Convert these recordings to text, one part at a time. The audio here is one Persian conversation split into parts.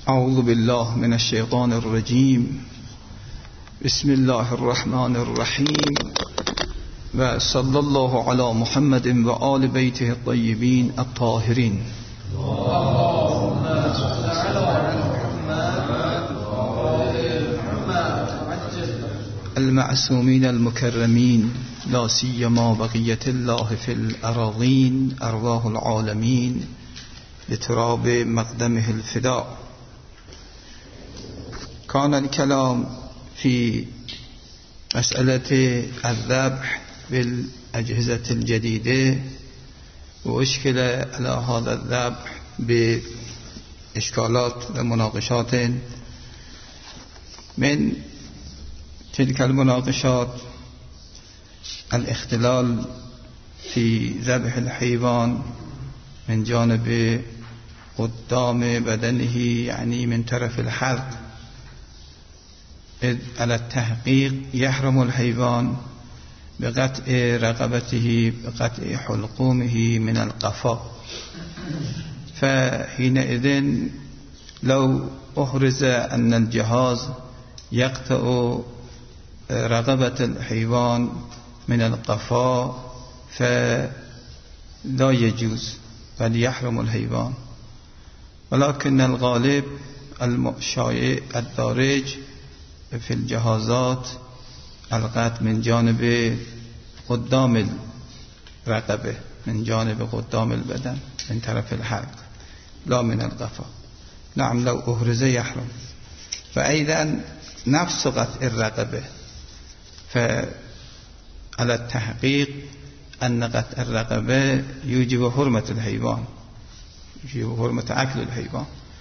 اعوذ بالله من الشیطان الرجیم. بسم الله الرحمن الرحیم و صلی الله علی محمد و آل بیته الطیبین الطاهرین. المعصومین المکرمین لا سیما بقیة الله فی الأراضین ارواح العالمین لتراب مقدمه الفداء. كان الكلام في مسألة الذبح بالأجهزة الجديدة وأشكل على هذا الذبح بإشكالات ومناقشات. من تلك المناقشات الاختلال في ذبح الحيوان من جانب قدام بدنه، يعني من طرف الحلق، إذ على التحقيق يحرم الحيوان بقطع رقبته بقطع حلقومه من القفا. فحينئذ لو أحرز أن الجهاز يقطع رقبة الحيوان من القفا فلا يجوز بل يحرم الحيوان، ولكن الغالب الشائع الدارج في الجهازات القطع من جانب قدام الرقبة، من جانب قدام البدن، من طرف الحلق، لا من القفا. نعم لو أهرز يحرم. فأيضا نفس قطع الرقبة، فعلى التحقيق أن قطع الرقبة يوجب حرمة الحيوان، يوجب حرمة أكل الحيوان.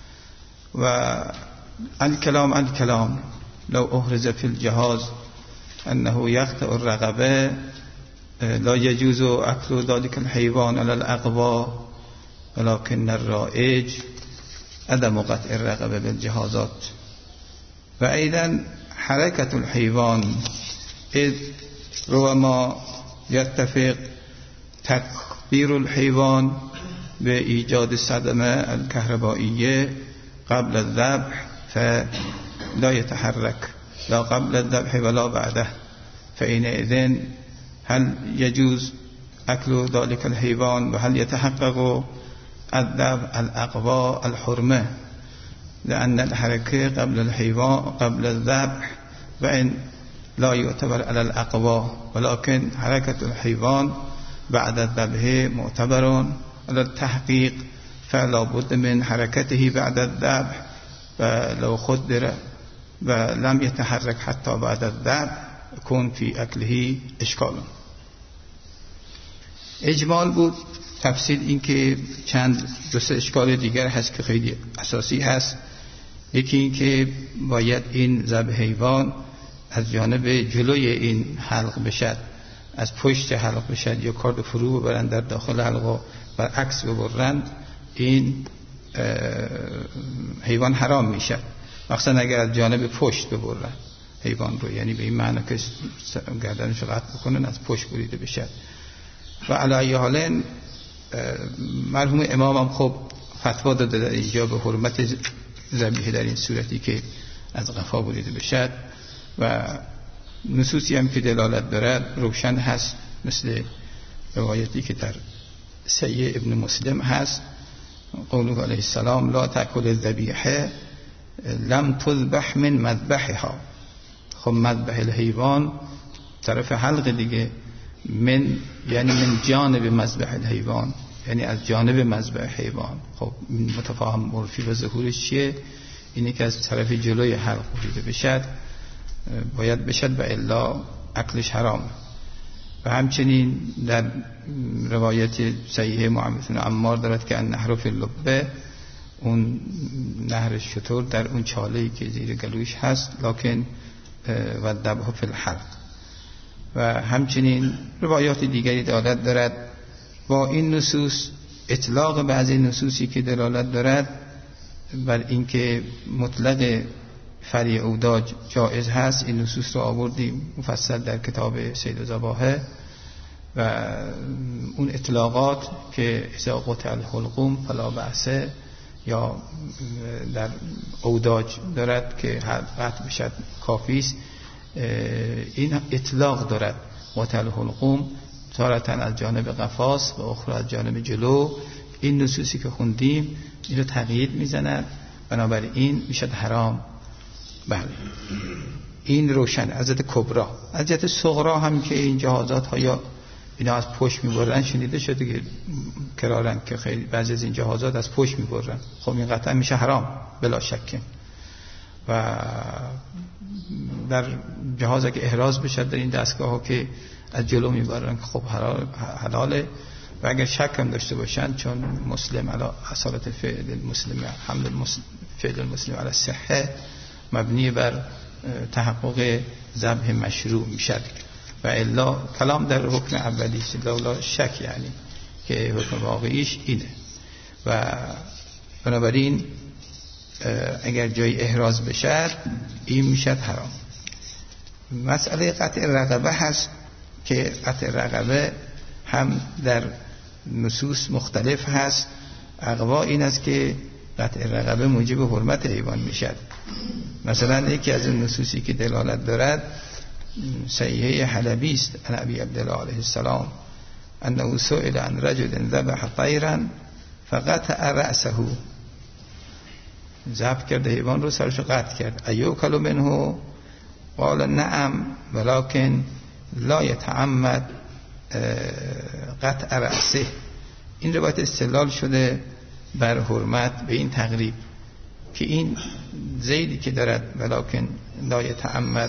والكلام لو أحرز في الجهاز أنه يقطع الرقبة لا يجوز أكل ذلك الحيوان على الأقوى، ولكن الرائج عدم قطع الرقبة بالجهازات. وأيضا حركة الحيوان، إذ ربما يتفق تكبير الحيوان بإيجاد الصدمة الكهربائية قبل الذبح فلا يتحرك لا قبل الذبح ولا بعده. فحينئذ هل يجوز أكل ذلك الحيوان وهل يتحقق الذبح الأقوى الحرمة؟ لأن الحركة قبل الحيوان قبل الذبح وإن لا يعتبر على الأقوى، ولكن حركة الحيوان بعد الذبح معتبر على التحقيق، فلا بد من حركته بعد الذبح. ولو خدر ولم يتحرك حتى بعد الذبح يكون في أكله إشكال. اجمال بود. تفصیل این که چند دو سه اشکال دیگر هست که خیلی اساسی هست. یکی این که باید این ذبح حیوان از جانب جلوی این حلق بشد، از پشت حلق بشد، یا کارد فرو ببرند در داخل حلق و برعکس ببرند، این حیوان حرام میشد. مخصوصا اگر از جانب پشت ببرند حیوان رو، یعنی به این معنی که گردنش رو قطع بکنن، از پشت بریده بشد. و علی حال مرحوم امام هم خب فتوا داده در اینجا به حرمت ذبیحه در این صورتی که از قفا بریده بشد. و نصوصی هم که دلالت دارد روشن هست، مثل روایتی که در صحیح ابن مسلم هست، قوله علیه السلام لا تأکل الذبیحه لم تذبح من مذبحها. خب مذبح الحیوان طرف حلق دیگه، من یعنی من جانب مذبح الحیوان، یعنی از جانب مذبح حیوان. خب متفاهم عرفی و ظهورش چیه؟ اینه که از طرف جلوی حلق بریده بشد باید بشد و الا اکلش حرام. و همچنین در روایت صحیح معاویه بن عمار دارد که النهر فی اللبه، اون نهر شتر در اون چاله‌ای که زیر گلوش هست، لکن و الذبح فی الحلق. و همچنین روایات دیگری دلالت دارد. با این نصوص اطلاق بعضی نصوصی که دلالت دارد بر اینکه مطلق فری اوداج جائز هست، این نصوص رو آوردیم مفصل در کتاب سید الذبائح. و اون اطلاقات که اذا قطع الحلقوم فلا بأس، یا در اوداج دارد که قطع بشد کافی است. این اطلاق دارد قتل الحلقوم تارة از جانب قفاس و اخرى از جانب جلو. این نصوصی که خوندیم این رو تقیید میزند، بنابراین میشد حرام. بله این روشن از جهت کبرا. از جهت صغرا هم که این جهازات ها یا اینا از پشت میبرن شنیده شده که کرارن که خیلی بعضی از این جهازات از پشت میبرن، خب این قطعا میشه حرام بلا شک. و در جهاز که احراز بشد در این دستگاه ها که از جلو میبرن که خب حلاله. و اگر شک هم داشته باشن چون مسلم علی اصالت فعل المسلم حمل فعل المسلم علی الصحه مبنی بر تحقق ذبح مشروع میشد و الا کلام در حکم اولی لا شک، یعنی که حکم واقعیش اینه. و بنابراین اگر جای احراز بشد این میشد حرام. مسئله قطع رقبه هست که قطع رقبه هم در نصوص مختلف هست. اقوا این است که قطع رقبه موجب حرمت حیوان میشد. مثلا یکی از این نصوصی که دلالت دارد صحیحه حلبی است عن ابی عبدالله علیه السلام انه سئل عن رجل ذبح طیرا فقطع رأسه، ذبح کرده حیوان رو سرش قطع کرد. ایوکل منه قال نعم ولكن لا يتعمد قطع رأسه. این روایت استدلال شده بر حرمت به این تقریب که این زیدی که دارد ولکن لا يتعمد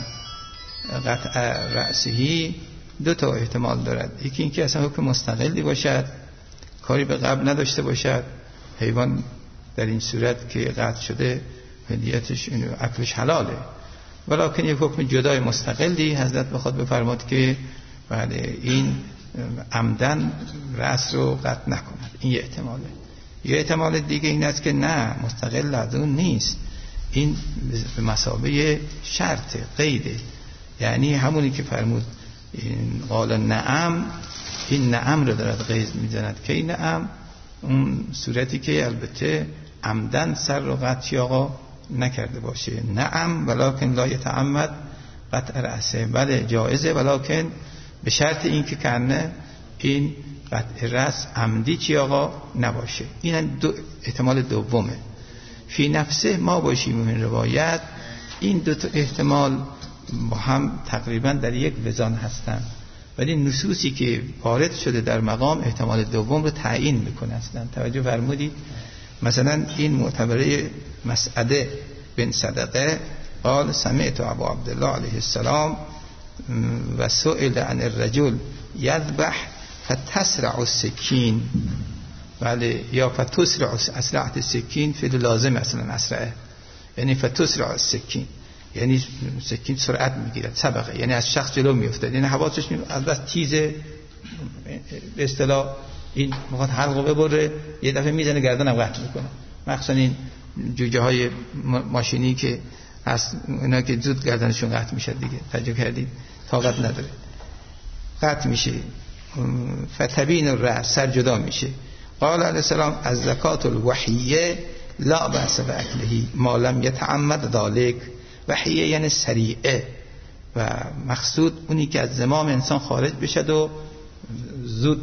قطع رأسه دو تا احتمال دارد. یکی اینکه اصلا حکم مستقلی باشد، کاری به قبل نداشته باشد، حیوان در این صورت که قطع شده هدیتش اکلش حلاله، ولکن یک حکم جدای مستقلی حضرت بخواد بفرماد که بله این عمدن رأس رو قطع نکند. این یه احتماله. یه احتمال دیگه این است که نه مستقل از اون نیست، این به مثابه شرط قیده، یعنی همونی که فرمود این قال نعم، این نعم رو دارد قید میزند که این نعم اون صورتی که البته عمدن سر رو قطعی آقا نکرده باشه. نعم ولکن لا یتعمد قطع رأسه، بله جایزه ولکن به شرط این که کنه این قطع رأس عمدی چی آقا نباشه. این احتمال دومه. فی نفسه ما باشیم این روایت، این دو تا احتمال با هم تقریبا در یک وزان هستن، ولی نصوصی که وارد شده در مقام احتمال دوم رو تعیین میکنه. اصلا توجه فرمودید مثلا این معتبره مسعده بن صدقه قال سمعت ابو عبدالله علیه السلام و سئل عن الرجل یذبح فتسرع السکین، بله یا فتسرع اسرعت السکین فعل لازم مثلا اسرعه، یعنی فتسرع السکین یعنی سکین سرعت میگیرد، سبقه یعنی از شخص جلو میافتاد، یعنی حواسش از بس تیزه، به اصطلاح این میخواد حلقو ببره یه دفعه میزنه گردنم قطع میکنه. مخصوصا این جوجه های ماشینی که هست اینا که زود گردنشون قطع میشه دیگه، توجه کردید طاقت نداره قطع میشه. فتبین الرأس سر جدا میشه. قال علیه السلام از زکات الوحیه لا بأس باکله ما لم یتعمد ذلک. وحیه یعنی سریعه و مقصود اونی که از زمام انسان خارج بشد و زود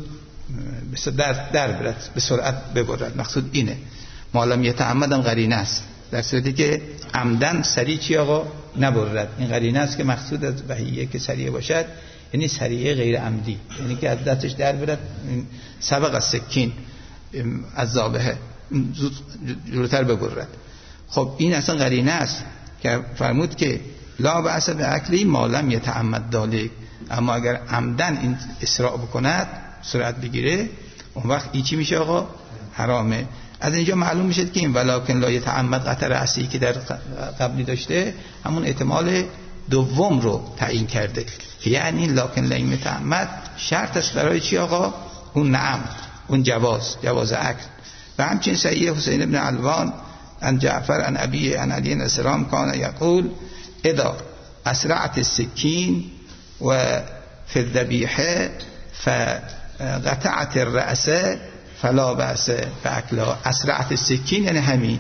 در برد، به سرعت ببرد، مقصود اینه. ما لم یتعمد هم قرینه است، در صورتی که عمدن سریع چی آقا نبرد. این قرینه است که مقصود از وحیه که سریع باشد یعنی سریع غیر عمدی، یعنی که از دستش در برد، سبق از سکین از ذابحه زود جلوتر ببرد. خب این اصلا قرینه است که فرمود که لا بأس باکلی ما لم یتعمد ذلک، اما اگر عمدن این اسراع بکند سرعت بگیره اون وقت این چی میشه آقا؟ حرامه. از اینجا معلوم میشه که این ولکن لا یتعمد قطع رأسی که در قبلی داشته همون احتمال دوم رو تعیین کرده، یعنی لکن لا یتعمد شرط است برای چی آقا؟ اون نعم، اون جواز اکل. و همچنین صحیح حسین ابن علوان عن جعفر عن ابی عن علی السلام کان یقول اذا اسرعت السکین و فی الذبیحه فقطعت الرأس فلا بأس فاکلا. اسرعت سکین یعنی همین،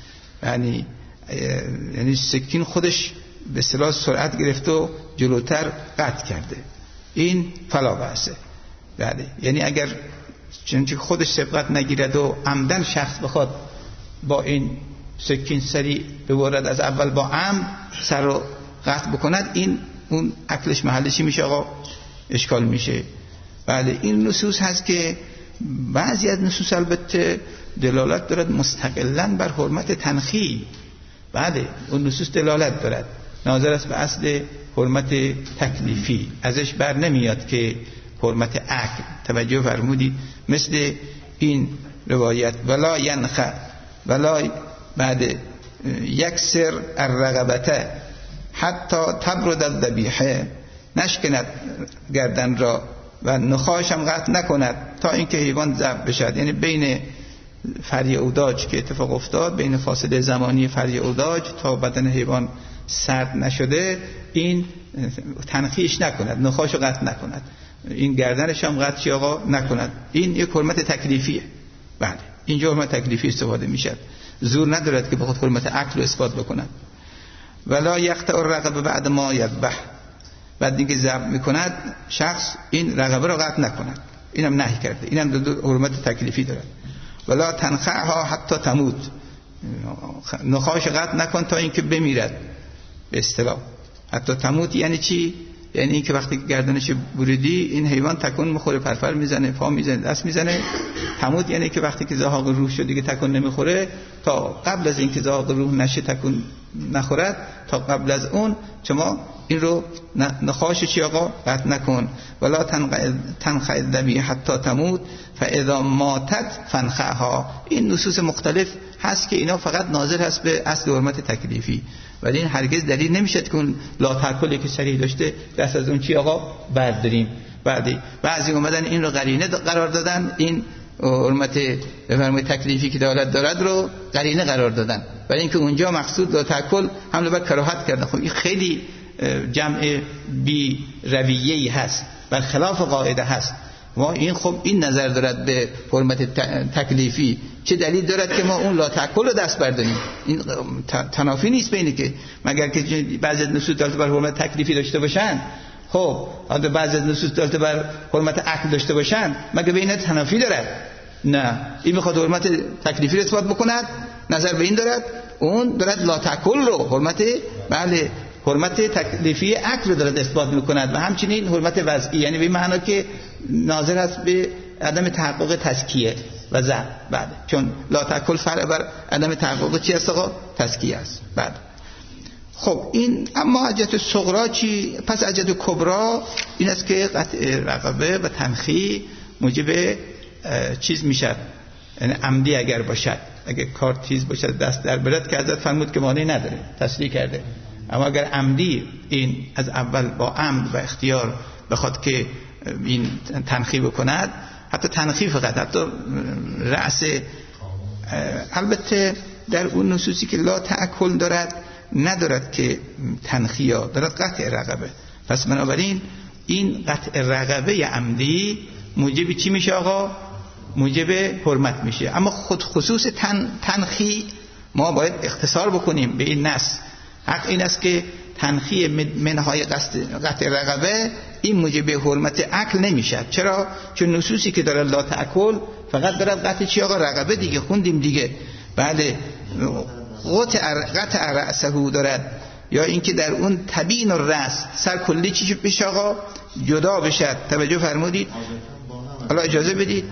یعنی سکین خودش به اصطلاح سرعت گرفت و جلوتر قطع کرده، این فلا بأسه. بله، یعنی اگر چنانچه خودش سبقت نگیرد و عمدن شخص بخواد با این سکین سری ببرد از اول با عمد سر رو قطع بکند، این اون عقلش محلشی میشه آقا، اشکال میشه. بله، این نصوص هست که بعضی از نصوص البته دلالت دارد مستقلاً بر حرمت تنخی. بله، اون نصوص دلالت دارد، ناظر است به اصل حرمت تکلیفی، ازش بر نمیاد که حرمت عقل. توجه فرمودید؟ مثل این روایت ولا ینخ ولا بعد یکسر الرقبته حتی تبرد الذبیحه، نشکند گردن را و نخاعش هم قطع نکند تا اینکه حیوان ذبح بشد. یعنی بین فرع اوداج که اتفاق افتاد، بین فاصله زمانی فرع اوداج تا بدن حیوان سرد نشده، این تنخیش نکند، نخاعش قطع نکند، این گردنش هم قطعی آقا نکند. این یک حرمت تکلیفیه. بله، اینجا حرمت تکلیفی استفاده میشد، زور ندارد که بخواد حرمت عقل رو اثبات بکند. ولا یقطع الرقبه بعد ما یذبح، بعد اینکه ذبح میکند شخص این رقبه رو قطع نکند، اینم نهی کرده، اینم حرمت تکلیفی دارد. ولا تنخعها حتی تموت، نخاعش قطع نکن تا اینکه بمیرد. به اصطلاح حتی تموت یعنی چی؟ یعنی اینکه وقتی گردنش بریدی این حیوان تکون میخوره، پرپر میزنه، پا میزنه، دست میزنه. تموت یعنی که وقتی که زهاق روح شد دیگه تکون نمیخوره، تا قبل از اینکه زهاق روح نشه تکون نخورد، تا قبل از اون شما این رو نخواش چی آقا قطع نکن. ولا تنخع الذبیحه حتی تموت فاذا ماتت فانخعها. این نصوص مختلف هست که اینا فقط ناظر هست به اصل حرمت تکلیفی، ولی این هرگز دلیل نمیشد که اون لا تاکلی که صریح داشته دست از اون چی آقا برداریم. بعضی اومدن این رو قرینه قرار دادن، این حرمت بفرمایید تکلیفی که دولت دارد رو قرینه قرار دادن، ولی اینکه اونجا مقصود لا تاکل حمله بر کراهت کردن. خب این خیلی جمع بی رویه‌ای هست، بر خلاف قاعده هست. ما این خب این نظر دارد به حرمت تکلیفی، چه دلیل دارد که ما اون لا تاکل رو دست برداریم؟ این تنافی نیست بینه که مگر که بعضی نصوص دلالت بر حرمت تکلیفی داشته باشن، خب حالا بعضی نصوص دلالت بر حرمت عقل داشته باشن، مگر بین تنافی دارد؟ نه، این میخواد حرمت تکلیفی رو اثبات بکند، نظر به این دارد، اون دارد لا تاکل رو حرمت بله حرمت تکلیفی عقل رو دارد اثبات میکند، و همچنین حرمت وضعی، یعنی به معنی که ناظر است به عدم تحقق تزکیه و ذبح. بعد چون لا تاکل فرع بر عدم تحقق چی است آقا؟ تزکیه است. بعد خب این اما حجت صغرا چی؟ پس حجت کبرا این است که قطع رقبه و تنخی موجب چیز میشد، یعنی عمدی اگر باشد، اگر کار تیز باشد دست در برد که حضرت فرمود که مانعی نداره، تصریح کرده. اما اگر عمدی این از اول با عمد و اختیار بخواد که این تنخی بکند، حتی تنخی فقط، حتی رأس، البته در اون نصوصی که لا تأکل دارد ندارد که تنخی ها دارد قطع رقبه. پس بنابراین این قطع رقبه عمدی موجب چی میشه آقا؟ موجب حرمت میشه. اما خود خصوص تنخی ما باید اختصار بکنیم به این نص. حق این است که تنخی منهای قطع رقبه این موجب حرمت عقل نمیشد. چرا؟ چون نصوصی که داره لا تأکل فقط داره قطع چی آقا؟ رقبه دیگه، خوندیم دیگه. بله، قطع رأسه دارد، یا اینکه در اون تبیین الرأس سر کلی چی بشه آقا؟ جدا بشد. توجه فرمودید؟ حالا اجازه بدید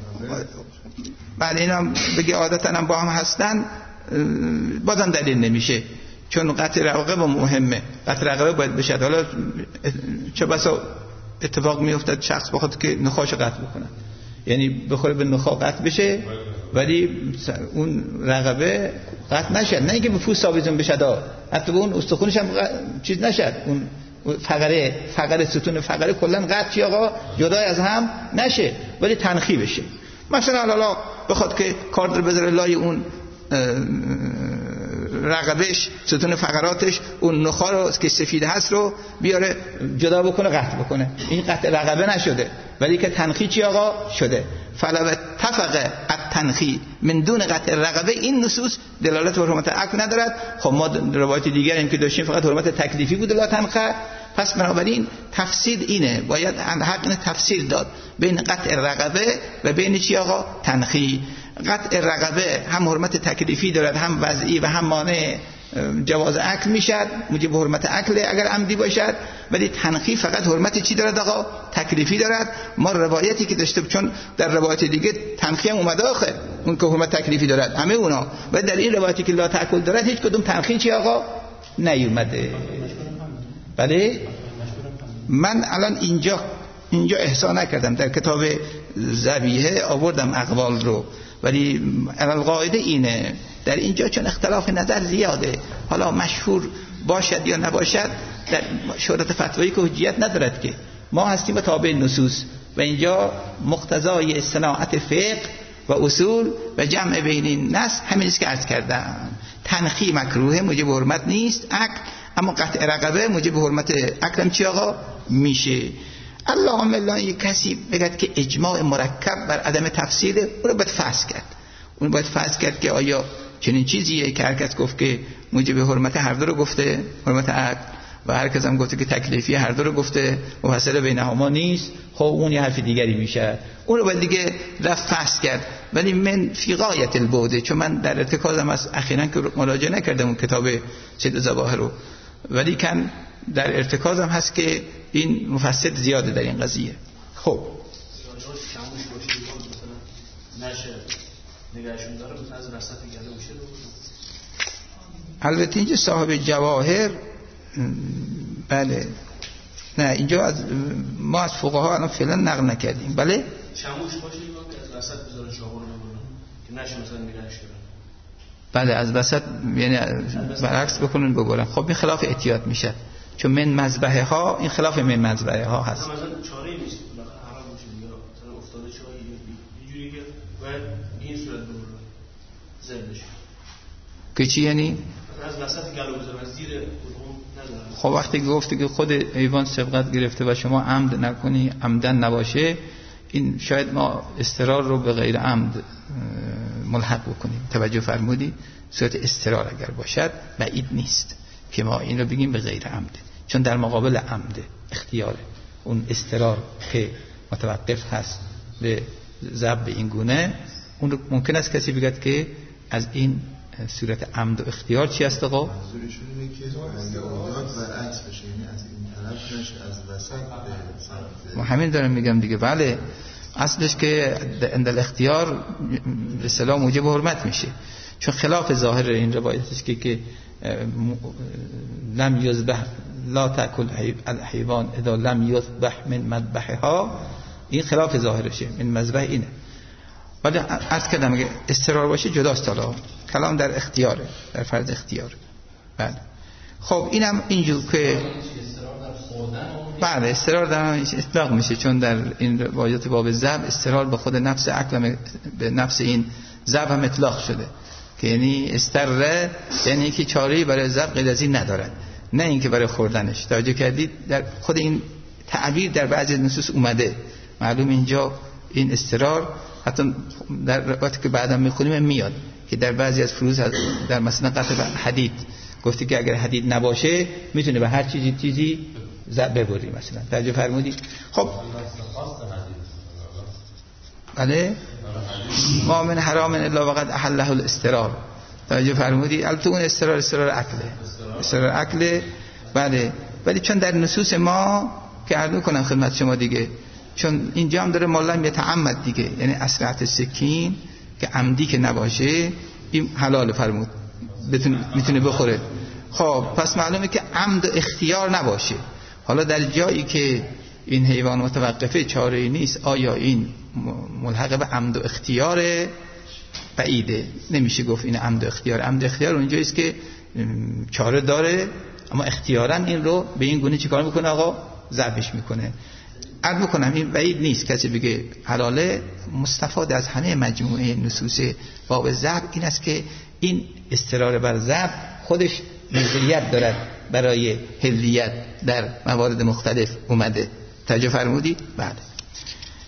بله اینا بگی عادتا هم با هم هستن، بازم دلیل نمیشه، چون قطع رقبه مهمه، قطع رقبه باید بشد. حالا چه بسا اتفاق میافتد شخص بخواد که نخاش قطع بکنه، یعنی بخوره به نخاع قطع بشه ولی اون رقبه قطع نشد، نه اینکه به پوست آویزون بشد، حتی اون استخونش هم چیز نشد، اون فقره ستون فقره کلا قطعی آقا جدا از هم نشه، ولی تنخی بشه. مثلا حالا بخواد که کارد رو بذاره لای اون رقبهش، ستون فقراتش، اون نخاع رو که سفید هست رو بیاره جدا بکنه، قطع بکنه، این قطع رقبه نشده، ولی که تنخی چی آقا شده. فلو اتفق التنخی من دون قطع الرقبه، این نصوص دلالت بر حرمت عقل ندارد. خب ما روایت دیگری که داشتیم فقط حرمت تکلیفی بود لا تنخه. پس بنابراین تفصیل اینه، باید حق اینه تفصیل داد بین قطع الرقبه و بین چی آقا تنخی. قطع الرقبه هم حرمت تکلیفی دارد، هم وضعی و هم مانع جواز اکل میشد، موجب حرمت اکل اگر عمدی باشد. ولی تنخی فقط حرمت چی دارد آقا؟ تکلیفی دارد. ما روایتی که داشته، چون در روایت دیگه تنخی هم اومده آخه، اون که حرمت تکلیفی دارد همه اونا، و در این روایتی که لا تاکل دارد هیچ کدوم تنخی چی آقا نیومده. بله من الان اینجا احصا نکردم، در کتاب ذبیحه آوردم اقوال رو، ولی القاعده اینه در اینجا چون اختلاف نظر زیاده، حالا مشهور باشد یا نباشد در شهرت فتوایی که حجیت ندارد، که ما هستیم به تابع نصوص و اینجا مقتضای صناعت فقه و اصول و جمع بین این نص همین است که عرض کردم. تنخی مکروه، موجب حرمت نیست عقل، اما قطع رقبه موجب حرمت عقل هم چی آقا میشه. اللهم الا یک کسی بگد که اجماع مرکب بر عدم تفصیل، اون رو باید فحص کرد. اون باید فحص کرد که آیا چنین چیزیه که هر کس گفت که موجب حرمت هر دو رو گفته، حرمت عقل، و هر کس هم گفته که تکلیفی هر دو رو گفته، مفصل بینهما نیست. خب اون یه حرف دیگری میشه، اون رو باید دیگه رفت فحص کرد. ولی من فی غایت البعد، چون من در ارتکازم از اخیراً که مراجعه نکردم اون کتاب سید ظواهر رو، ولی کن در ارتکازم هست که این مفصل زیاده در این قضیه. خب البته اینجا صاحب جواهر بله نه اینجا از ما از فقها الان فعلا نقل نکردیم. بله شموش باشه که از وسط بذاره چاقو رو ببرن که نشه مثلا نگهش کنن. بله از وسط یعنی برعکس بکنن ببرن. خب این خلاف احتیاط میشه، چون من مذبحه ها، این خلاف من مذبحه ها هست. مثلا چاره نیست حرام میشه یا مثلا افتاده چایی اینجوری که باید این صورت ببرن زندش که چی یعنی از وسط گلو بزنن، از زیر قدوم ندارن. خب وقتی گفته که خود حیوان سبقت گرفته و شما عمد نکنی، عمدن نباشه، این شاید ما استرار رو به غیر عمد ملحق بکنیم. توجه فرمودی؟ صورت استرار اگر باشد بعید نیست که ما این رو بگیم به غیر عمد، چون در مقابل عمد اختیاره. اون استرار که متوقف هست به ضرب این گونه، اون رو ممکن است کسی بگه که از این صورت عمد و اختیار چی است آقا؟ منظورشون اینه که اندازات برعکس بشه، یعنی از این طرف نشه از وسط به ما همین دارم میگم دیگه. بله اصلش که اندل اختیار به اصطلاح موجب حرمت میشه، چون خلاف ظاهر این روایت است که لم یذبح لا تاکل الحیوان اذا لم یذبح من مذبحها، این خلاف ظاهرشه، من مذبح اینه. ولی عرض کردم اگه استرار باشه جداست، حالا کلام در اختیاره، در فرض اختیاره. بله خب اینم اینجور که بله استرار در اطلاق میشه، چون در این روایات باب ذبح استرار به خود نفس عقل، به نفس این ذبح هم اطلاق شده، که یعنی استره یعنی که چاره‌ای برای ذبح غیر از این ندارد، نه اینکه برای خوردنش. توجه کردید در خود این تعبیر در بعضی نصوص اومده. معلوم اینجا این استرار حتی در روایتی که بعدا میخونیم میاد که در بعضی از فروض در مثلا قطع حدید گفته که اگر حدید نباشه میتونه به هر چیزی ببری مثلا. توجه فرمودید؟ خب بله ما من حرام الا وقد احله الاسترار. توجه فرمودید؟ البته اون استرار عقله. بله ولی چون در نصوص ما که عرض کنم خدمت شما دیگه، چون اینجا هم داره مالم یتعمد دیگه، یعنی اسرعت سکین که عمدی که نباشه این حلال فرمود میتونه بخوره. خب پس معلومه که عمد و اختیار نباشه. حالا در جایی که این حیوان متوقفه چاره‌ای نیست، آیا این ملحق به عمد و اختیار؟ بعیده، نمیشه گفت این عمد و اختیار. عمد و اختیار اونجایی است که چاره داره اما اختیاراً این رو به این گونه چیکار میکنه آقا؟ ذبحش میکنه. عرض میکنم این بعید نیست کسی بگه حلاله. مستفاد از همه مجموعه نصوص باب ذبح این است که این استرار بر ذبح خودش مزیت دارد برای حلیت در موارد مختلف اومده. توجه فرمودید؟ بله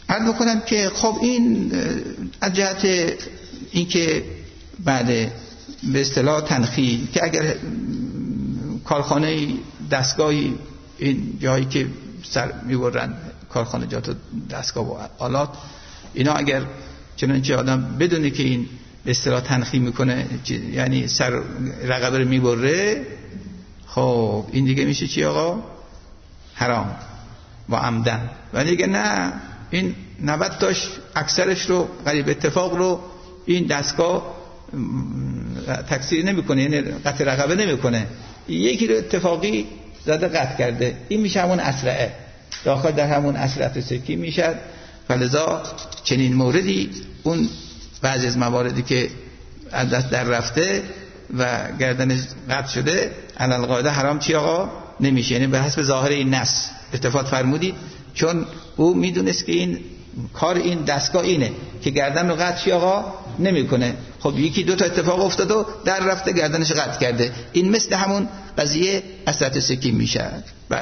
عرض بکنم که خب این از جهت اینکه بعد به اصطلاح تنخی که اگر کارخانه دستگاهی این جایی که سر میبرن کارخانجات و دستگاه و آلات اینا اگر چنانچه آدم بدونه که این به اصطلاح تنخی میکنه یعنی سر رقبه رو میبره خب این دیگه میشه چی آقا؟ حرام و عمدن. و دیگه نه این 90 تاش اکثرش رو قریب اتفاق رو این دستگاه تکثیر نمیکنه یعنی قطع رقبه نمیکنه یکی رو اتفاقی زده قطع کرده این میشه همون اسرعه داخل در همون اسرعه سکی میشه. فلذا چنین موردی اون بعضی از مواردی که از دست در رفته و گردنش قطع شده علل قاعده حرام چی آقا نمیشه یعنی به حسب ظاهر این نص استفاده فرمودید چون او میدونست که این کار این دستگاه اینه که گردن رو قطع چی آقا نمیکنه. خب یکی دو تا اتفاق افتاد و در رفته گردنش قطع کرده این مثل همون قضیه اسرت سکی میشه. بله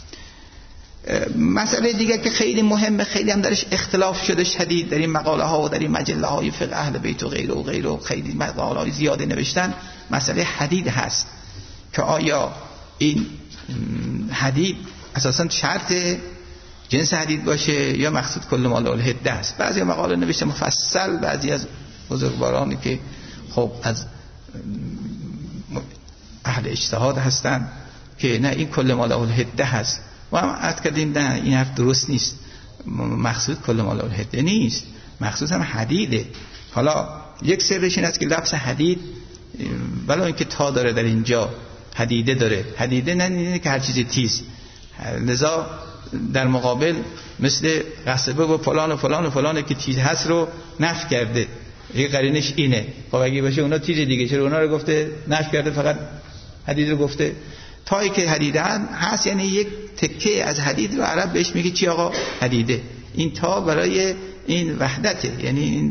مسئله دیگه که خیلی مهمه خیلی هم درش اختلاف شده شدید در این مقاله ها و در این مجله های فقه اهل بیت و غیره و غیره خیلی مقاله های زیاده نوشتن مسئله حدید هست که آیا این حدید اساسا شرط جنس حدید باشه یا مقصود کل مال الحده است. بعضی مقاله نوشته مفصل بعضی از بزرگوارانی که خب از اهل اجتهاد هستن که نه این کل مال الحده هست و هم عرض کردیم نه این حرف درست نیست مقصود کل مال الحده نیست مقصود هم حدیده. حالا یک سرش این است که لفظ حدید ولی اینکه تا داره در اینجا حدیده داره حدیده نه که هر چیزی تیز لذا در مقابل مثل قصبه و فلان و فلان و فلان که تیز هست رو نفی کرده یه قرینش اینه. خب اگه باشه اونا تیز دیگه چرا اونا رو گفته نفی کرده فقط حدید رو گفته تایی که حدیده هست یعنی یک تکه از حدید رو عرب بهش میگه چی آقا حدیده. این تا برای این وحدته یعنی این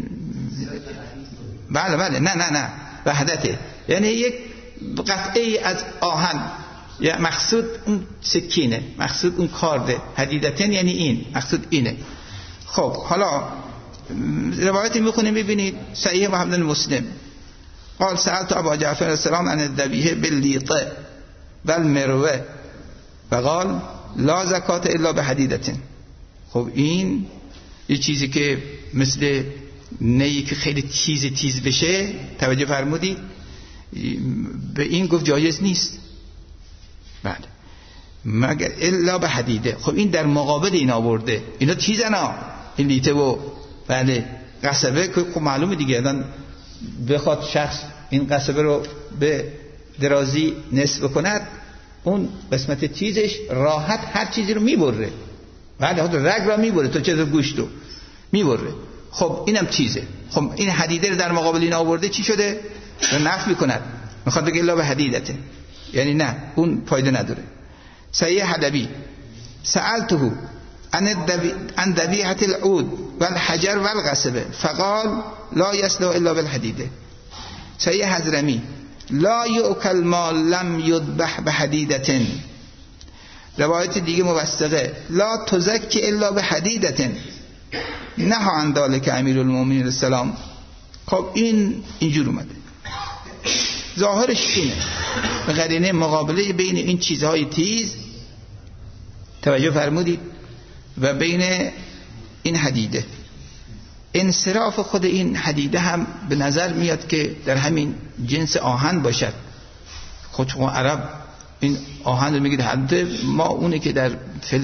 بله نه وحدته یعنی یک قطعه از آهن یا مقصود اون سکینه مقصود اون کارده حدیدتن یعنی این مقصود اینه. خب حالا روایتی میخونیم ببینید صحیح محمد مسلم قال سألت ابا جعفر السلام عن الذبیحه باللیطه والمروه فقال لا زکات الا بحدیدتن. خب این یه چیزی که مثل نیی که خیلی تیز بشه توجه فرمودید به این گفت جایز نیست بله مگر الا به حدیده. خب این در مقابل این آورده اینا تیزن این لیته و بله قصبه که خب معلومه دیگه الان بخواد شخص این قصبه رو به درازی نصف کند اون قسمت تیزش راحت هر چیزی رو میبره بله خود رگ را میبره تو چه گوشت رو میبره. خب اینم تیزه. خب این حدیده رو در مقابل این آورده چی شده رو نفی میکند میخواد بگه الا به حدیدته یعنی نه اون فایده نداره. صحیح حلبی سألته عن ذبیحة العود والحجر والقصبه فقال لا يصلح الا بالحدیده. صحیح حضرمی لا یؤکل ما لم یذبح بحدیدة. روایت دیگه موثقه لا تزکی الا بحدیدة نهى عن ذلك امیر المؤمنین السلام. خب این اینجور اومده ظاهرش اینه به قرینه مقابله بین این چیزهای تیز توجه فرمودید و بین این حدیده. انصراف خود این حدیده هم به نظر میاد که در همین جنس آهن باشد. خود عرب این آهن رو میگه حدیده ما اونه که در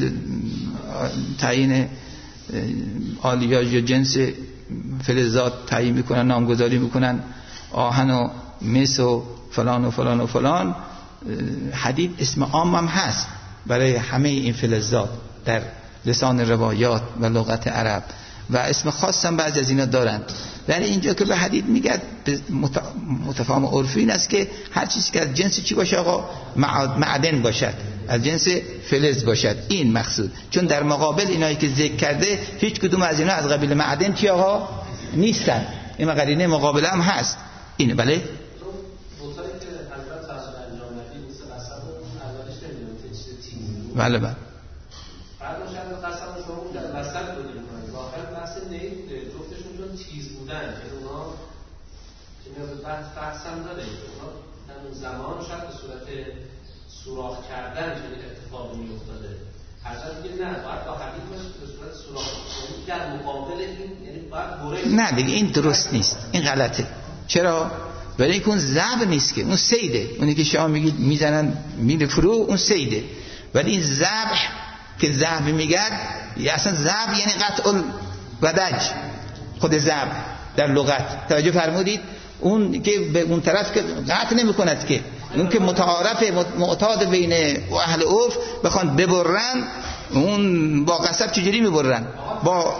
تعیین آلیاژ یا جنس فلزات تعیین میکنن نامگذاری میکنن آهن و مس و فلان و فلان و فلان. حدید اسم عام هم هست برای همه این فلزات در لسان روایات و لغت عرب و اسم خاص هم بعضی از اینا دارن. یعنی اینجا که به حدید میگه متفاهم عرفی این است که هر چیزی که از جنس چی باشه آقا معدن باشد از جنس فلز باشد این مقصود. چون در مقابل اینایی که ذکر کرده هیچ کدوم از اینا از قبیل معدن چی آقا نیستن. این قرینه مقابله هم هست اینه. بله بله که اونا که بحث هم داره اونا در اون زمان شاید به صورت سوراخ کردن چنین اتفاقی میافتاده. حضرت میگه نه باید با حدید باشه به صورت سوراخ، یعنی در مقابل این یعنی باید برای نه دیگه این درست نیست، این غلطه. چرا؟ ولی که اون ذبح نیست که اون صیده. اونی که شما میگید میزنن میره فرو اون صیده. ولی این ذبح که ذبح میگن اصلا ذبح یعنی قطع الودج. خود ذبح در لغت توجه فرمودید اون که به اون طرف که قطع نمیکند که اون که متعارف معتاد بین اهل عرف بخوان ببرن اون با قصب چجوری میبرن؟ با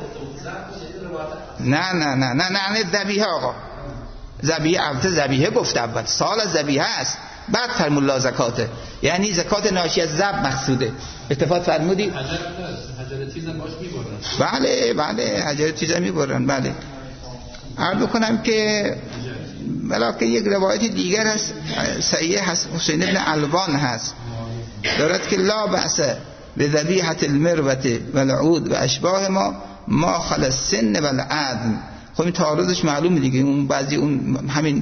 نه ذبیحه آقا ذبیحه البته ذبیحه گفت اول سال از ذبیحه است بعد فرمود لا زکاته یعنی زکات ناشی از ذبح مقصوده. اتفاق فرمودی؟ حجر چیزا باش میبرن. بله حجر چیزا میبرن. بله عرض بکنم که بلکه یک روایت دیگر هست صحیح هست حسین ابن علوان هست دارد که لا بأس به ذبیحة المروة والعود و اشباه ما خل السن والعظم. خب این تعارضش معلومه دیگه اون بعضی اون همین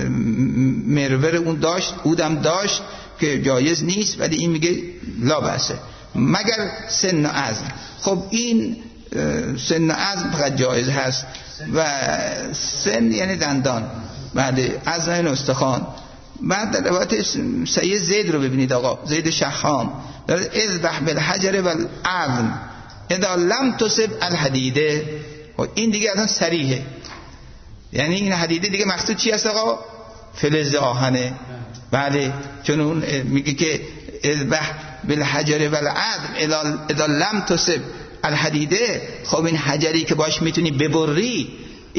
مروه اون داشت عودم داشت که جایز نیست ولی این میگه لا بأس مگر سن و عظم. خب این سن و عظم فقط جایز هست و سن یعنی دندان بعد عظم این استخوان. بعد در روایت سید زید رو ببینید آقا زید شحام داره اذبح بالحجر والعظم اذا لم تصب الحدیده. این دیگه اصلا صریحه یعنی این حدیده دیگه مقصود چی است آقا؟ فلز آهنه. بله چون اون میگه که اذبح بالحجر والعظم اذا لم تصب الحدیده. خب این حجری که باش میتونی ببری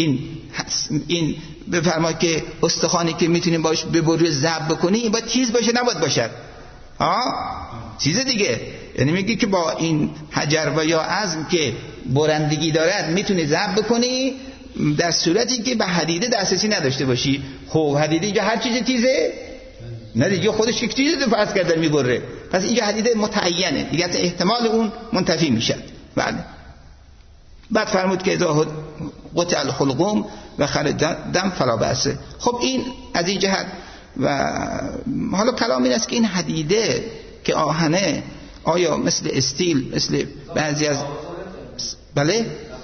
این بفرما که استخوانی که میتونی باش ببری ذبح بکنی این باید تیز باشه نباید باشد چیز دیگه. یعنی میگه که با این حجر و یا عظم که برندگی دارد میتونی ذبح بکنی در صورتی که به حدیده دسترسی نداشته باشی. خب حدیده اینجا هر چیز تیزه نه دیگه خودش یک چیز رو فرض کردن میبره پس اینجا حدیده متعینه دیگه احتمال اون منتفی میشه. بله بعد فرمود که اذا قطع الحلقوم و خرج دم فلا بأس. خب این از این جهت و حالا کلام این است که این حدیده که آهنه آیا مثل استیل مثل بعضی از بله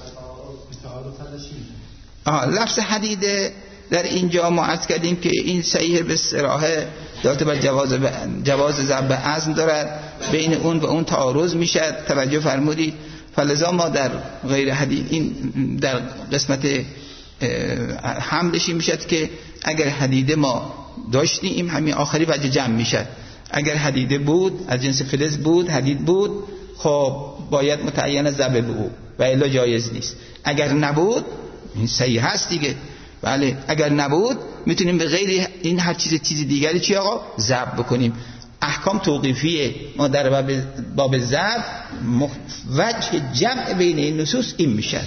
لفظ حدیده در اینجا ما عرض کردیم که این صحیح به صراحه دلالت بر جواز ضرب عظم دارد بین اون و اون تعارض میشه توجه فرمودید. فلذا ما در غیر حدید این در قسمت حملشی میشد که اگر حدیده ما داشتیم همین آخری وجه جمع میشد. اگر حدیده بود از جنس فلز بود حدید بود خب باید متعین ضرب به او و الا جایز نیست. اگر نبود این صحیح هست دیگه. بله اگر نبود میتونیم به غیر این هر چیز دیگری چی آقا ضرب بکنیم. احکام توقیفیه ما در باب ضرب وجه جمع بین این نصوص این میشه.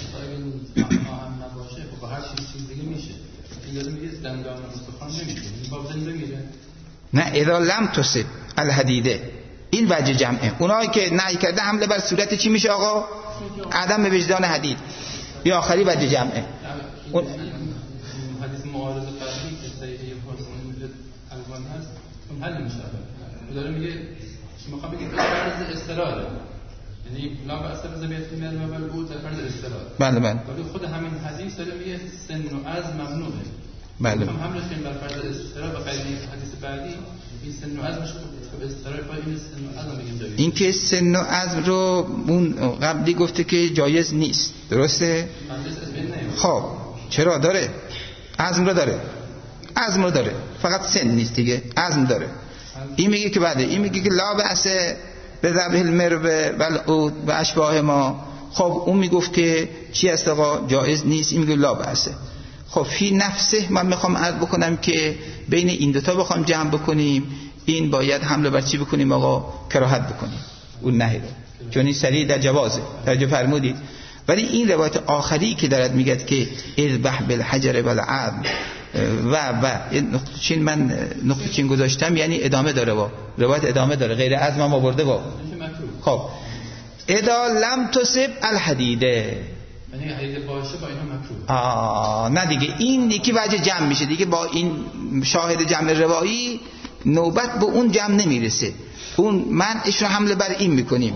نه اذا لم تصب الحدیده این وجه جمعه. اونایی که نهی کرده حمله بر صورت چی میشه آقا؟ عدم وجدان حدید یا آخری وجه جمعه. اون حدیث معارض قبلی که صحیح حسین الوان هست اون حل میشه. داره میگه شما میخوام بگید فرض استراحه یعنی لا بأس بذبیحة المروه والعود فرض استراحه. بله ولی خود همین حدیث داره میگه سن و عظم ممنوعه. بله هم حملش کنیم بر فرض استراحه و غیر حدیث بعدی این سن و عظمش به استراحه پای این سن و عظم بگیم جایز. این که سن و عظم رو اون قبلی گفته که جایز نیست درسته؟ خب چرا داره؟ عظم رو داره فقط سن نیست دیگه عظم داره. این میگه که بعده این میگه که لا بأس به ذبح المروه والعود و اشباه ما. خب اون میگفت که چی است آقا جایز نیست این میگه لا بأس. خب فی نفسه من میخوام عرض بکنم که بین این دوتا بخوام جمع بکنیم این باید حمله بر چی بکنیم آقا؟ کراهت بکنیم اون نهی رو چون این صریح در جوازه توجه فرمودید. ولی این روایت آخری که دارد میگه که اذبح بالحجر والعظم و من نقطه چین گذاشتم یعنی ادامه داره با روایت ادامه داره غیر عظم هم آورده با. خب اذا لم تصب الحدیده یعنی حدیده باشه با اینا مکروه. نه دیگه این یکی وجه جمع میشه دیگه، با این شاهد جمع روایی نوبت به اون جمع نمیرسه، اون منعش رو حمله بر این میکنیم.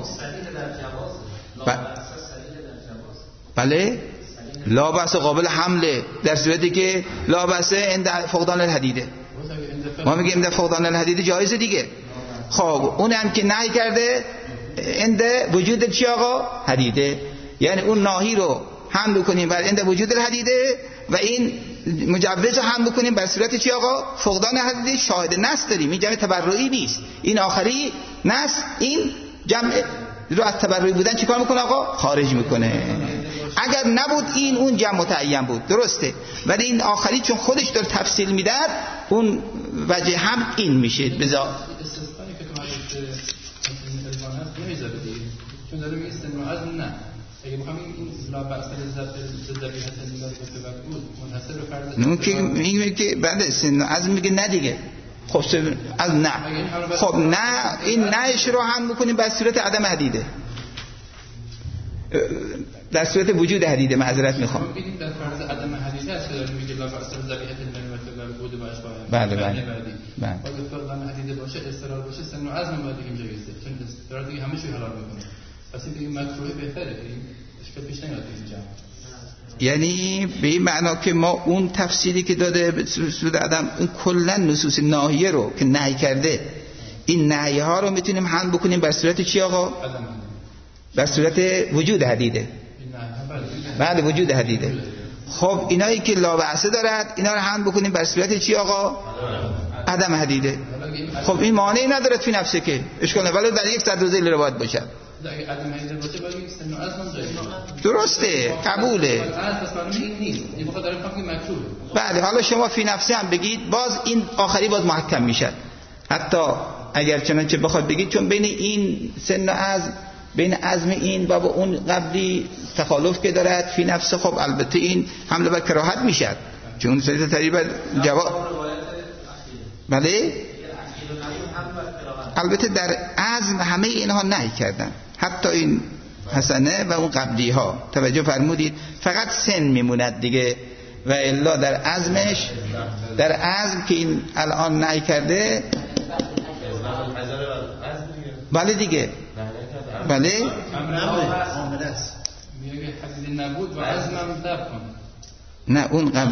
بله لا بأس قابل حمله در صورتی که لا بأس عند فقدان الحدیده، ما میگیم عند فقدان الحدیده جایزه دیگه. خب اون هم که نهی کرده عند وجود چی آقا؟ حدیده، یعنی اون ناهی رو هم بکنیم بر عند وجود الحدیده و این مجوز هم بکنیم بر صورت چی آقا؟ فقدان حدیده. شاهد نص داریم، این جمع تبرعی نیست، این آخری نص این جمع رو از تبرعی بودن چیکار میکنه آقا؟ خارج میکنه. اگر نبود این اون جمع متعین بود، درسته، ولی این آخری چون خودش داره تفصیل میده اون وجه هم این میشه. بذار استثنایی که تو حدیث الوان هست نمیذاره دیگه، چون داره میگه استثنا از نه. اگه بخوام این لا بأس ذبیحه الملائکه بود منحصر به فرض اون که میگه که بعد استثنا از میگه نه دیگه. خب از نه، خب نه این نهش رو هم میکنیم به صورت عدم حدیده، در صورت وجود حدیده. معذرت میخوام. ببینید در فرض عدم حدیده است که داریم میگه لا بأس ذبیحه الملائکه بود و اشباهه. بله. اگه فقدان حدیده باشه، استقرار باشه، سن و عزم باید بگیم جایزه، چون استقرار دیگه همه چی حلال میکنه. پس این مکروه بهتره، این اشکال پیش نمیاد اینجا. یعنی به این معنا که ما اون تفسیری که داده به صورت عدم، اون کلا نصوص ناهیه رو که نهی کرده، این نهی ها رو میتونیم حمل بکنیم بر صورت چی آقا؟ بر صورت وجود حدیده. بعد وجود حدیده. خب اینایی که لا بأس دارد اینا رو حمل بکنیم بر صورت چی آقا؟ عدم حدیده. خب این مانعی ندارد فی نفسه که اشکال نه، ولی در یک صد روزه رو باید باشد. اگه عدم حدیده باشه باید یک سن و عزم جایز. درسته، قبوله. بله حالا شما فی نفسه هم بگید باز این آخری باز محکم میشد، حتی اگر چنانچه بخواد بگید چون بین این سن و عزم، بین عزم این و با اون قبلی تخالف که دارد فی نفسه، خب البته این حمله بر کراهت میشد، چون سریع تقریبا جواب. بله البته در عزم همه اینها نهی کردن، حتی این حسنه و اون قبلی ها. توجه فرمودید؟ فقط سن میموند دیگه، و الا در عزمش، در عزم که این الان نهی کرده. بله دیگه، بله میگه حدیث نبود و عزمم ذب کن. نه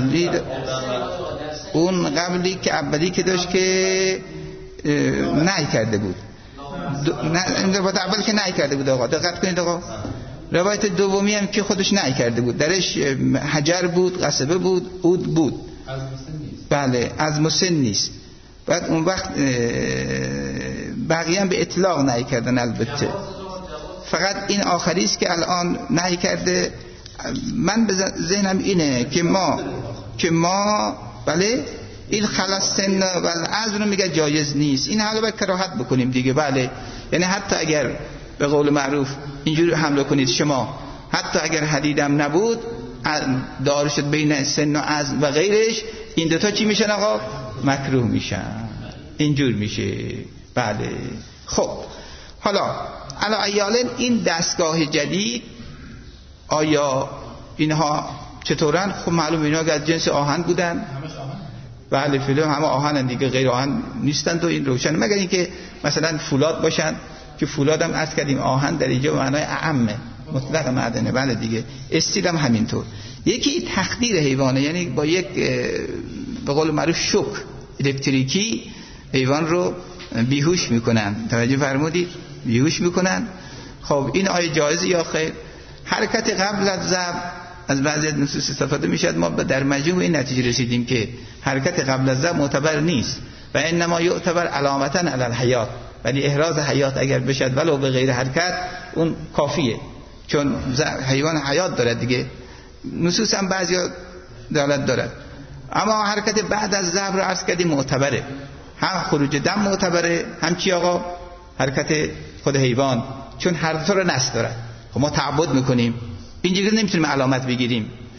اون قبلی که اولی که داشت که نهی کرده بود، نه روایت اول که نهی کرده بود آقا، دقت کنید آقا. روایت دومی هم که خودش نهی کرده بود، درش حجر بود، قصبه بود، عود بود. از مسن نیست. بله از مسن نیست. بعد اون وقت بقیه هم به اطلاق نهی کردن، البته فقط این آخری است که الان نهی کرده. من به ذهنم اینه که ما بله این خلاص سن و العزم رو میگه جایز نیست، این حالا باید کراهت بکنیم دیگه. بله یعنی حتی اگر به قول معروف اینجوری حمله کنید شما، حتی اگر حدیدم نبود دار شد بین سن و عزم و غیرش، این دوتا چی میشن آقا؟ مکروه میشن، اینجور میشه. بله خب حالا ایالن این دستگاه جدید آیا اینها چطورن؟ خب معلوم اینا از جنس آهن بودن. همش آهن. بله فیلم همه آهنن دیگه، غیر آهن نیستن تو این روشن، مگر اینکه مثلا فولاد باشن که فولاد هم عرض کردیم آهن در اینجا معنای اعمه، مطلق معدنه. بله دیگه استیل هم همینطور. یکی تخدیر حیوانه، یعنی با یک به قول معروف شوک الکتریکی حیوان رو بیهوش میکنن. توجه فرمودید؟ بیهوش میکنن. خب این آیا جایزه یا خیر؟ حرکت قبل از ذبح از بعضی از نصوص استفاده میشد، ما در مجموع این نتیجه رسیدیم که حرکت قبل از ذبح معتبر نیست و انما یعتبر علامتا علی الحیات، ولی احراز حیات اگر بشد ولو به غیر حرکت اون کافیه، چون حیوان حیات دارد دیگه. نصوص هم بعضی دلالت دارد، اما حرکت بعد از ذبح رو عرض کردیم معتبره، هم خروج دم معتبره، هم چی آقا؟ حرکت خود حیوان، چون هر دو رو نص دارد. خب ما تعبد میکنیم، اینجوری نمیتونیم علامت بگیریم.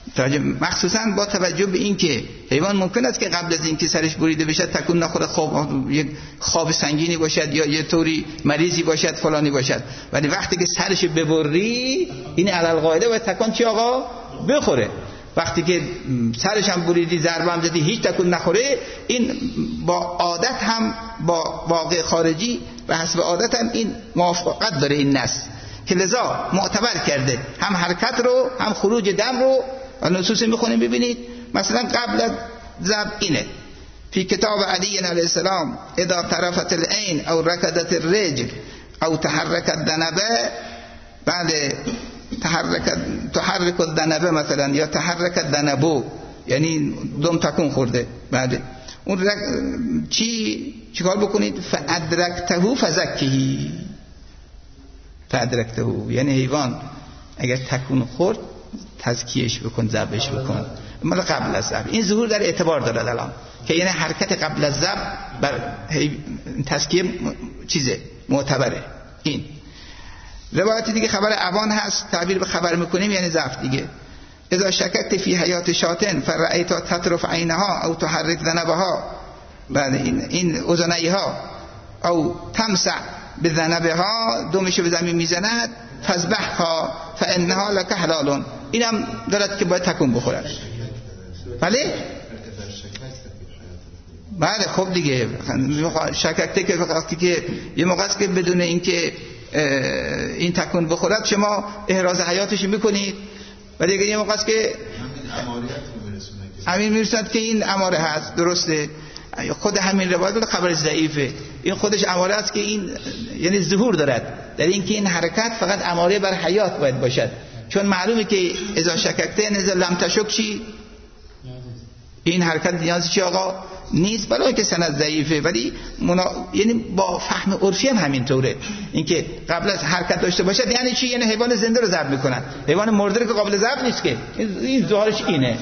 مخصوصا با توجه به این که حیوان ممکن است که قبل از این که سرش بریده بشه تکون نخوره، خواب سنگینی باشد یا یه طوری مریضی باشد فلانی باشد، ولی وقتی که سرش ببری این علل قاعده باید تکون چی آقا بخوره. وقتی که سرش هم بریدی ضربه هم زدی هیچ تکون نخوره، این با عادت هم با واقع خارجی و حسب عادت هم این موافقت داره این نص که لذا معتبر کرده هم حرکت رو هم خروج دم رو. و نصوص میخونیم ببینید مثلا قبل از ذبح اینه فی کتاب علی علیه السلام اذا طرفت العین او رکضت الرجل او تحرکت الذنبه، بعد تحرک الذنبه مثلا یا تحرکت الذنبو یعنی دم تکون خورده، بعد اون چیکار بکنید؟ فادرکته فزکیه. فادرکته یعنی حیوان اگر تکون خورد تزکیهش بکن، ذبحش بکن. مال قبل از ذبح این ظهور در اعتبار دارد الان که یعنی حرکت قبل از ذبح بر تزکیه چیزه معتبره. این روایت دیگه خبر عوان هست، تعبیر به خبر میکنیم یعنی ذبح دیگه. اذا شککت فی حیات شاتن فرأیت تطرف عینها او تحرک ذنبها، بعد این اذنیها او تمسح بذنبها، دمشو به زمین میزند، فذبحها فانها لك حلال. اینم دارد که باید تکون بخورد. بله بله خب دیگه شککته که وقتی که یه موقع است که بدون اینکه این تکون بخورد شما احراز حیاتش میکنید، و دیگه یه موقع است که همین میرسند که این اماره هست. درسته خود همین روایت خبر ضعیفه، این خودش اماره است که این یعنی ظهور دارد در این که این حرکت فقط اماره بر حیات باید باشد، چون معلومه که اذا شککته نزل لم تشک چی این حرکت نیازی چی آقا نیست، برای که سند ضعیفه ولی یعنی با فهم عرفی هم همینطوره. اینکه قبل از حرکت داشته باشد یعنی چی؟ یعنی حیوان زنده رو ذبح میکنن، حیوان مرده که قابل ذبح نیست که، این ظاهرش اینه.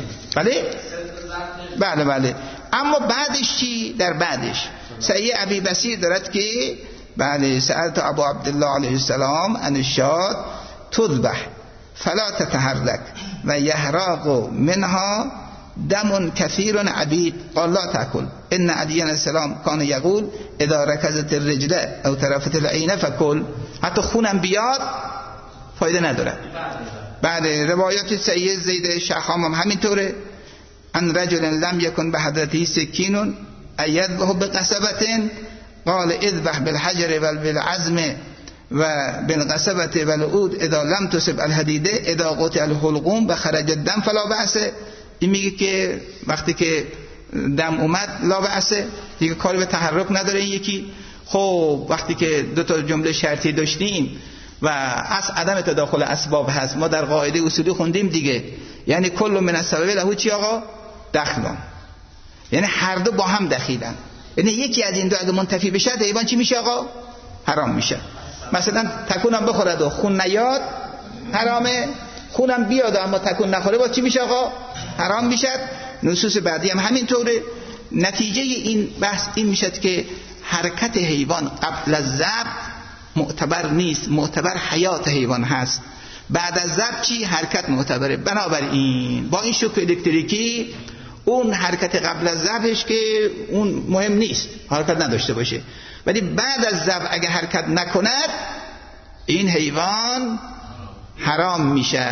بله اما بعدش چی؟ در بعدش سعی ابی بصیر دارد که بله سألت ابو عبدالله علیه السلام ان الشاة تذبح فلا تتحرك و یحراق منها دم كثير عبید قال لا تأكل ان علی علیه السلام کان یقول اذا رکضت الرجل او طرفت العین فکل. حتی خونم بیاد فایده نداره. بعد روایات سید زید شحام هم همینطوره، ان رجل لم يكن بحضرته سكين ايذبح بقصبة قال اذبح بالحجر والعزم وبالقصبة والعود اذا لم تصب الحديد اذا قطع الحلقوم بخرج الدم فلا بأس. این میگه که وقتی که دم اومد لا بأسه دیگه کاری به تحرک نداره این یکی. خب وقتی که دو تا جمله شرطی داشتیم و از عدم تداخل اسباب هست، ما در قاعده اصولی خوندیم دیگه، یعنی کل من السبب له چی آقا دخلان، یعنی هر دو با هم دخیلن، یعنی یکی از این دو اگه منتفی بشه حیوان چی میشه آقا حرام میشه. مثلا تکونم بخورد و خون نیاد حرامه، خونم بیاد اما تکون نخوره با چی میشه آقا حرام میشه. نصوص بعدی هم همینطوره. نتیجه این بحث این میشه که حرکت حیوان قبل از ذبح معتبر نیست، معتبر حیات حیوان هست. بعد از ذبح چی حرکت معتبره. بنابراین با این شوک الکتریکی اون حرکت قبل از ذبحش که اون مهم نیست حرکت نداشته باشه، ولی بعد از ذبح اگه حرکت نکند این حیوان حرام میشه.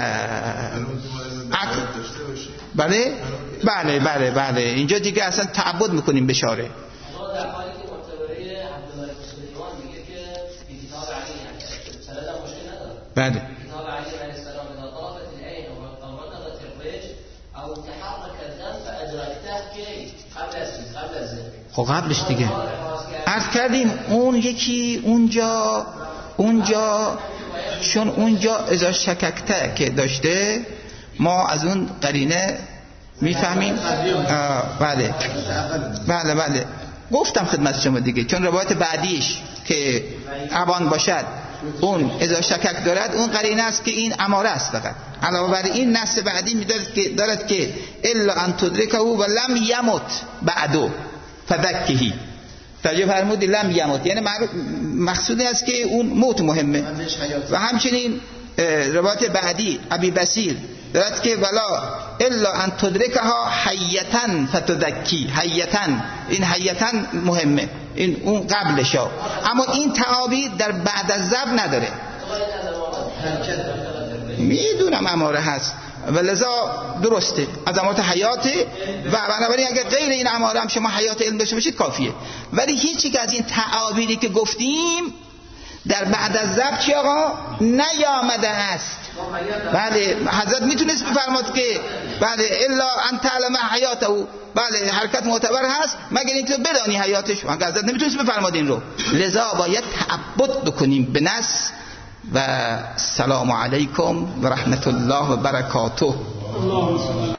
بله اینجا دیگه اصلا تعبد میکنیم بشاره. در حالی که معتبره عبدالله سلیمان میگه که کتاب علی سند هم مشکل نداره. بله کتاب علی علیه السلام اذا طرفت العین و طرفت الرجل او تحرك الدم فادركته که قبل از خب قبلش دیگه عرض کردیم اون یکی اونجا چون اونجا اذا شککته که داشته ما از اون قرینه میفهمیم. بله گفتم خدمت شما دیگه، چون روایت بعدیش که عوان باشد اون اذا شکک دارد اون قرینه است که این اماره است. فقط علاوه بر این نص بعدی میدارد که الا ان تدرکه و لم یمت بعدو فذکه. توجه فرمودید لم یمت یعنی مقصودی است که اون موت مهمه. و همچنین روایت بعدی ابی بصیر دارد که ولا الا ان تدرکها حیتن فتذکی. حیتن، این حیتن مهمه، این اون قبلشه، اما این تعابیر در بعد از ذبح نداره. میدونم اماره هست و لذا درسته عظمات حیاته و بنابراین اگر غیر این اماره هم شما حیات علم داشته باشید کافیه. ولی هیچی که از این تعابیری که گفتیم در بعد از ذبح چی آقا نیامده است. بله حضرت میتونست بفرماد که بله الا ان تعلم حیاته، بله حرکت معتبر هست مگر اینکه بدانی حیاتش، مگر حضرت نمیتونست بفرماد این رو. لذا باید تعبد بکنیم به نص. و سلام علیکم و رحمت الله و برکاته.